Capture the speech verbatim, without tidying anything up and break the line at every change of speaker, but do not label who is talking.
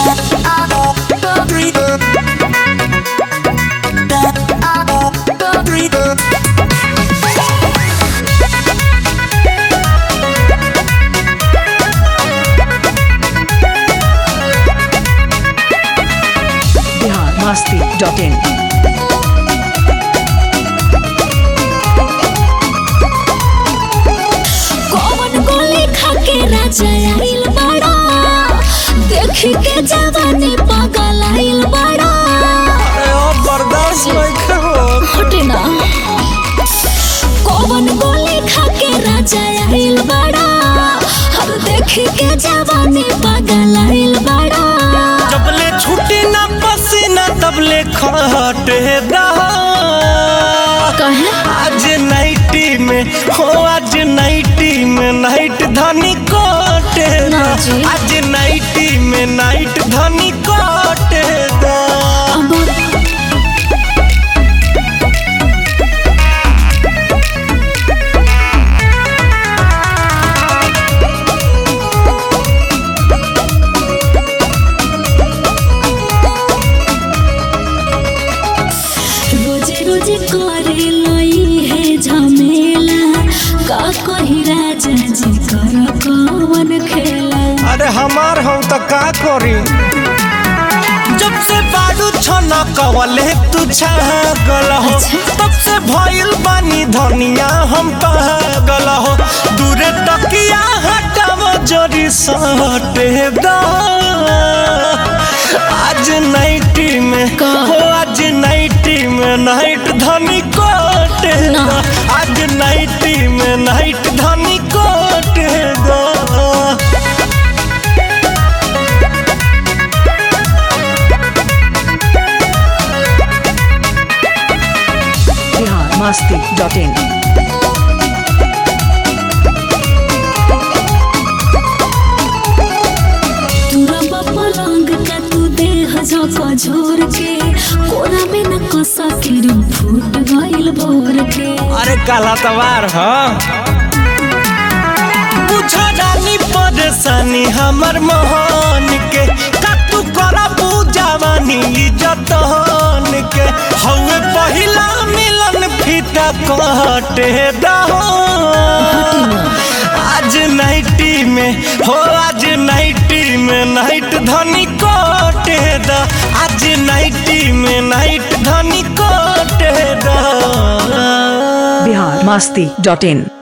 masti dot in.
कौन गोली खाके राजा आइल बड़ा, देखी के जवानी पागल आइल बड़ा।
अरे ओ बर्दाश्त नहीं करो
हटे ना। कौन गोली खाके राजा आइल बड़ा, हर देखी के जवानी पागल आइल बड़ा।
जबले छुट्टी ना पसीना तबले खटे रहा।
कहे
आज नाइटी में हो, आज नाइटी में नाइट धनी कोटे दा। आज नाइटी में नाइट धनी कोटे दा।
रोजे रोजे करे लई है झमेला, का कही राजा जी कर कौन खेला।
अरे हमार हम तो का करी, जब से बाडू छना कवले तू छागल हो, तब से भइल बानी धनिया हम पागल हो। दूरे तकिया हटाव जोरी सटे दा। आज नाइटी में हो, आज नाइटी में नाइट धनी कोटे दा। आज नाइटी में नाइट धनी कोटे दा।
masti dot in.
तुरा पलंग का तू देह झोंका झोर के, कोना में न कसा फिर फूट गइल भोर के।
अरे काला तवार हाँ, बुझा रानी परेशानी हमर मोहन के। का तू करा पूजावानी जतन के, हवे पहिला मिलन फीता कटे दहो। आज नाइटी में हो, आज नाइटी में नाइट धनी कोटे दा। आज नाइटी में नाइट धनी कोटे दा।
Bihar masti dot in.